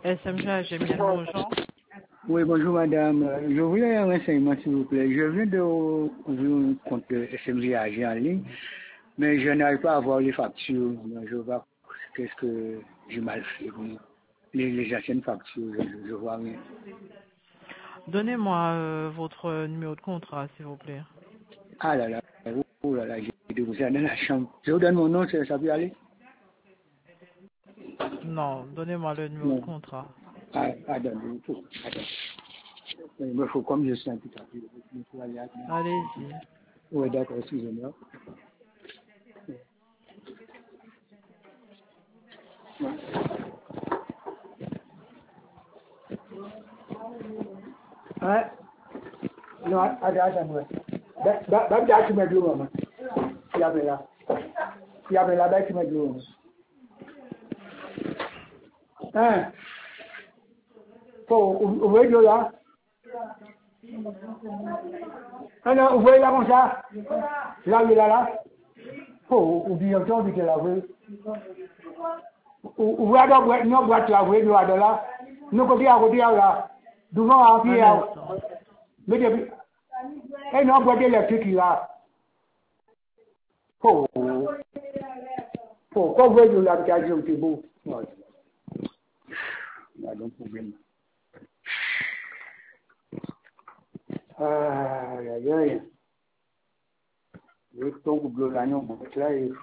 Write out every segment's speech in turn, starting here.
SMG, j'aime bien, bonjour. Oui, bonjour madame. Je voulais un renseignement s'il vous plaît. Je viens de ouvrir un compte SMG AG en ligne, mais je n'arrive pas à voir les factures. Je vois qu'est-ce que j'ai mal fait. Les anciennes factures, je vois rien. Donnez-moi votre numéro de contrat, s'il vous plaît. Ah là là, oh là là, j'ai déposé ça dans la chambre. Je vous donne mon nom, ça peut aller? Non, donnez-moi le numéro de Non. contrat. Ah, attendez, attends. Il me faut comme je suis un petit peu. Allez-y. Oui, d'accord, excusez-moi. Ah, non, attends. Tu m'as dit, maman. Il y avait là. Il y avait là-bas, tu m'as dit, maman. Hein? Faut ouvrir le là. Ah non, ouvrez là comme ça. Là, il est là. Faut oublier le temps de la rue. Ouvrez la boîte, non, boîte la rue, de là. Nous, côté là. Devant, à pied, Un instant. mais depuis. Et non, boîte électrique là. Faut, quand vous voyez l'habitation, c'est beau. Il y a un problème. Aïe, aïe, aïe. Le temps que vous l'avez, on va là et.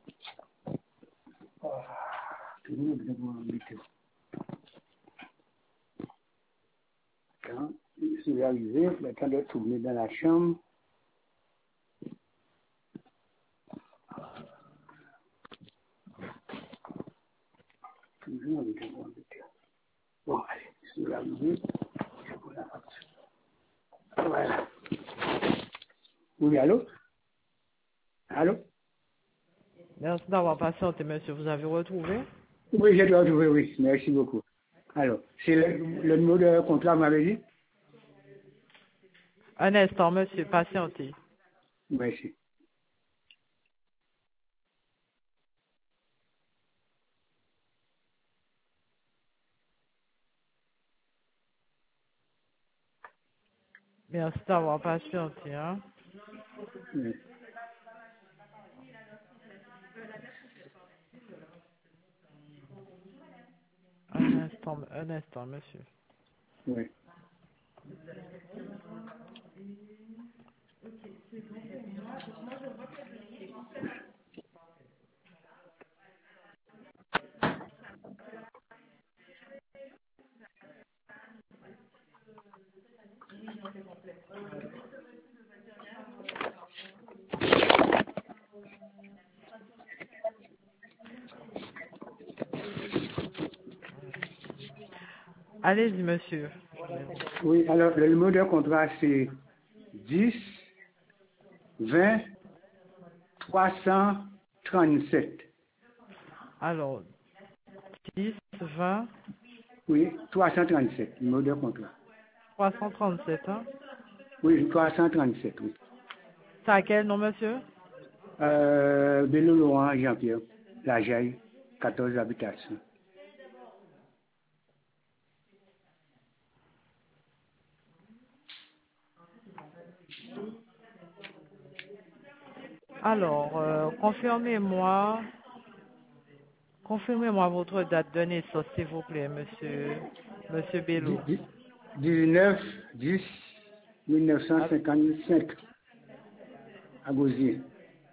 Quand je suis arrivé, le temps de tourner dans la chambre. Toujours avec un bon détail. Bon, allez, je suis arrivé. Je vous la facture. Voilà. Oui, allô? Allô? Merci d'avoir patienté, monsieur. Vous avez retrouvé? Oui, j'ai dois trouver, oui. Merci beaucoup. Alors, c'est le numéro de contrat, vous m'avez dit? Un instant, monsieur. Patientez. Merci. Merci d'avoir patienté, hein. Oui. Un instant, monsieur. Oui. Allez-y, monsieur. Oui, alors le numéro de contrat, c'est 10 20 337. Alors, 10, 20, Oui, 337, numéro de contrat. 337, hein. Oui, 337, oui. C'est à quel nom, monsieur? Bello Laurent Jean-Pierre, La Jaille, 14 habitations. Alors, confirmez-moi votre date de naissance, s'il vous plaît, monsieur Bello. 19 10 Ah, 1955, à Gosier.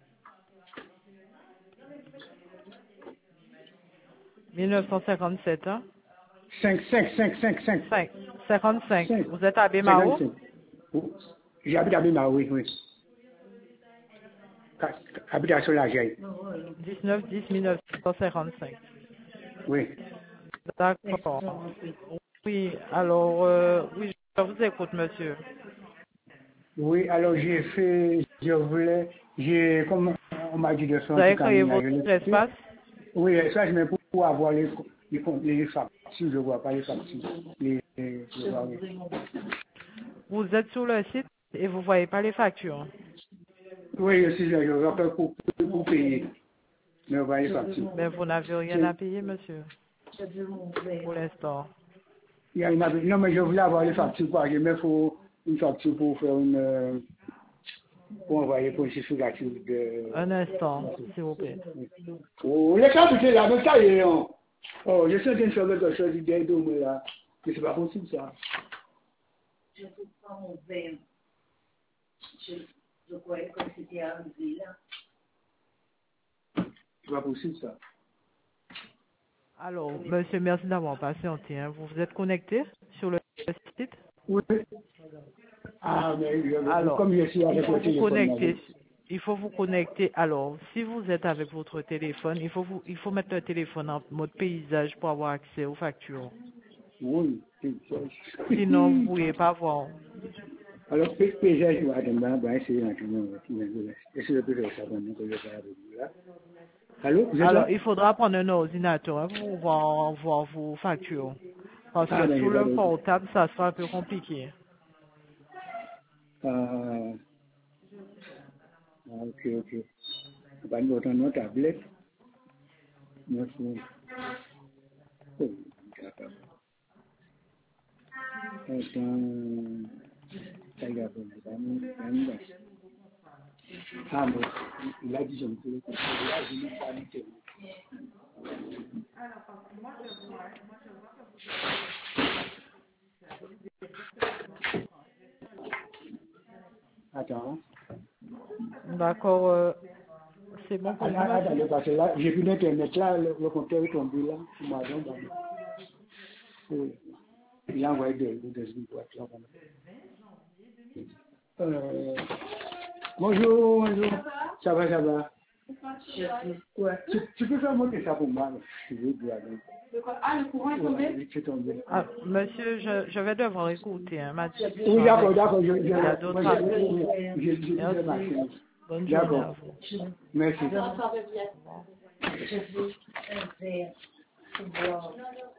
1957, hein? 5, 5, 5, 5, 5, 55. 5, Vous êtes à Bémao? 55. J'habite à Bima, oui, oui. Habitation La Jaille. 19-10-1955. Oui. D'accord. Oui, alors, oui, je vous écoute, monsieur. Oui, alors comme on m'a dit de faire Vous un avez truc en créé ligne, votre je l'ai fait. espace? Oui, ça, je mets pour avoir les factures, je ne vois pas les factures. Je vois rien. Vous êtes sur le site et vous voyez pas les factures. Oui, je suis là, je rappelle pour payer, mais je vois les factures. Mais vous n'avez rien à payer, monsieur, pour l'instant. Il y a non, mais je voulais avoir les factures parce que mais il faut une facture pour faire pour envoyer pour une justificative de. Un instant, s'il vous plaît. Oh, les cas, c'est là, mais ça y est, oh, je suis en train de faire quelque chose de moi là. Mais c'est pas possible ça. Je ne trouve pas mon verre. Je croyais que c'était arrivé là. C'est pas possible ça. Alors, monsieur, merci d'avoir patienté. Hein. Vous êtes connecté sur le site? Oui. Ah, mais Alors, comme je suis avec le téléphone. Il faut vous connecter. Alors, si vous êtes avec votre téléphone, il faut mettre le téléphone en mode paysage pour avoir accès aux factures. Oui. Sinon, vous ne pouvez pas voir. Alors, paysage, je vais attendre, essayer d'entendre. Est-ce que je peux faire ça pendant que je parle avec vous là? Allô, vous êtes là? Alors, il faudra prendre un ordinateur hein, pour voir vos factures. Parce que sur le portable, ça sera un peu compliqué. Ok. Pas de votre nom, tablette. Merci. Oh, d'accord. Ah, mais il a dit, je ne peux pas. Je n'ai pas dit. Attends. D'accord. C'est bon pour vous, monsieur? Attendez, parce que là, j'ai vu l'Internet, là, le compteur est tombé là. Il a envoyé des boîtes là. Bonjour. Ça va. Ouais. Tu peux faire monter ça pour moi, je veux bien. Ah, le courant est tombé? Oui, c'est tombé. Ah, monsieur, je vais devoir écouter. Hein, oui, d'accord. Il y a d'autres appels. Merci. Bonne journée à vous. Merci. Je veux un verre pour boire.